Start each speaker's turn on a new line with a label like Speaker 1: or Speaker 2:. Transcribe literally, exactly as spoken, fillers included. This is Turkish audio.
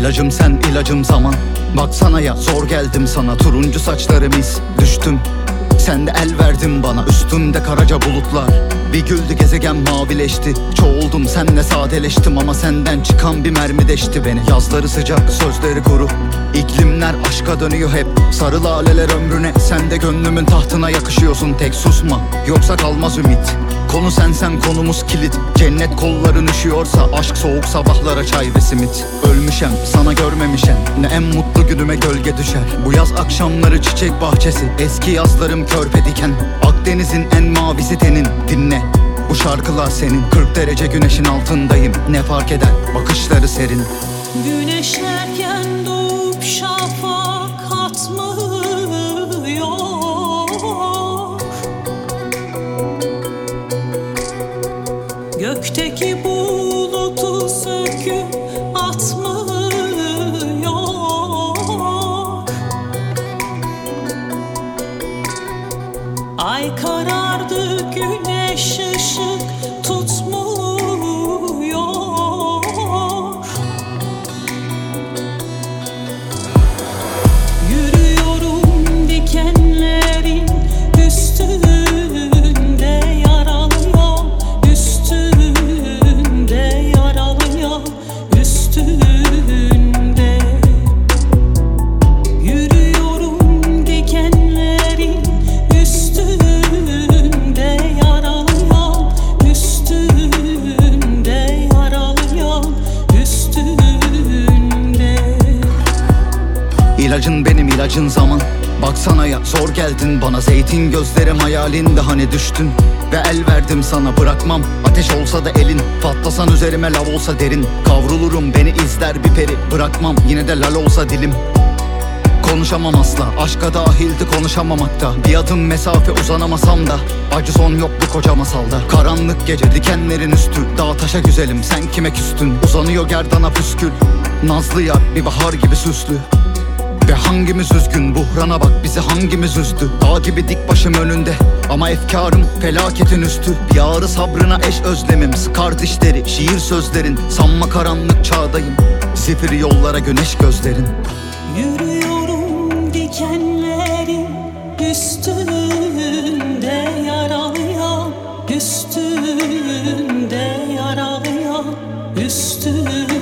Speaker 1: İlacım sen, ilacım zaman. Baksana ya, zor geldim sana. Turuncu saçlarım iz, düştüm. Sen de el verdin bana, üstümde karaca bulutlar. Bir güldü gezegen mavileşti. Çoğuldum senle sadeleştim, ama senden çıkan bir mermi deşti beni. Yazları sıcak, sözleri kuru, İklimler aşka dönüyor hep. Sarı laleler ömrüne, sen de gönlümün tahtına yakışıyorsun. Tek susma, yoksa kalmaz ümit. Konu sensen, konumuz kilit. Cennet kolların üşüyorsa, aşk soğuk sabahlara çay ve simit. Ölmüşem sana görmemişem, ne en mutlu günüme gölge düşer. Bu yaz akşamları çiçek bahçesi, eski yazlarım körpe diken. Akdeniz'in en mavisi tenin, dinle bu şarkılar senin. Kırk derece güneşin altındayım, ne fark eder bakışları serin.
Speaker 2: Güneş erken doğup şafak atmıyor, gökteki bulutu söküp atmıyor. Ay karardı, güneş ışık tutmuyor. Yürüyorum dikenlerin üstünde, yaralıyım üstünde, yaralıyım üstünde. Yürüyorum dikenlerin üstünde, yaralıyım üstünde, yaralıyım üstünde.
Speaker 1: İlacın benim, ilacın zaman. Baksana ya, zor geldin bana. Zeytin gözlerim hayalinde, hani düştün. Ve el verdim sana, bırakmam. Ateş olsa da elin, patlasan üzerime lav olsa derin. Kavrulurum, beni izler bir peri, bırakmam yine de lal olsa dilim. Konuşamam asla, aşka dahildi konuşamamakta. Bir adım mesafe uzanamasam da, acı son yok bu koca masalda. Karanlık gece, dikenlerin üstü, dağ taşa güzelim, sen kime küstün? Uzanıyor gerdana püskül, nazlı yar bir bahar gibi süslü. Ve hangimiz üzgün, buhrana bak bizi hangimiz üzdü. Dağ gibi dik başım önünde, ama efkarım felaketin üstü. Bir ağrı sabrına eş özlemim, sıkar dişleri şiir sözlerin. Sanma karanlık çağdayım, zifiri yollara güneş gözlerin.
Speaker 2: Yürüyorum dikenlerin üstünde, yaralıyım üstünde, yaralıyım üstünde.